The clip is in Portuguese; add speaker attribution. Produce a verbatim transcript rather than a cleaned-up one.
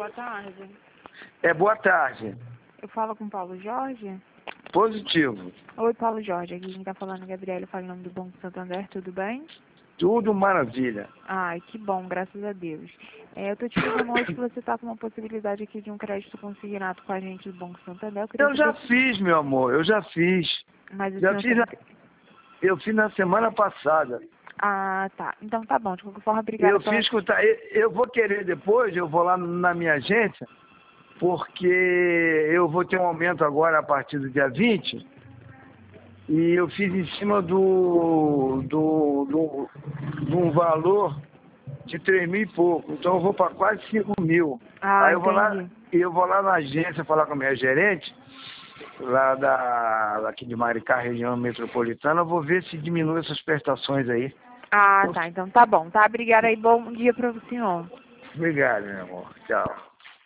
Speaker 1: Boa tarde.
Speaker 2: É, boa tarde.
Speaker 1: Eu falo com o Paulo Jorge?
Speaker 2: Positivo.
Speaker 1: Oi, Paulo Jorge. Aqui quem tá falando é Gabriela, fala em nome do Banco Santander, tudo bem?
Speaker 2: Tudo maravilha.
Speaker 1: Ai, que bom, graças a Deus. É, eu tô te ligando hoje que você tá com uma possibilidade aqui de um crédito consignado com a gente do Banco Santander. Eu, queria
Speaker 2: Eu já
Speaker 1: saber...
Speaker 2: fiz, meu amor, eu já fiz.
Speaker 1: Mas o
Speaker 2: Já
Speaker 1: senhor
Speaker 2: fiz,
Speaker 1: tem...
Speaker 2: na... eu fiz na semana passada.
Speaker 1: Ah, tá. Então tá bom. De qualquer forma, obrigada
Speaker 2: Eu
Speaker 1: pela...
Speaker 2: fiz com... Eu eu vou querer depois, eu vou lá na minha agência, porque eu vou ter um aumento agora a partir do dia vinte. E eu fiz em cima do, do, do, de um valor de três mil e pouco. Então eu vou para quase cinco mil.
Speaker 1: Ah,
Speaker 2: Aí eu vou lá,
Speaker 1: entendi.
Speaker 2: eu vou lá na agência falar com a minha gerente, lá da, aqui de Maricá, região metropolitana, eu vou ver se diminui essas prestações aí.
Speaker 1: Ah, tá. Então tá bom. Tá, obrigada aí. Bom dia para o senhor.
Speaker 2: Obrigado, meu amor. Tchau.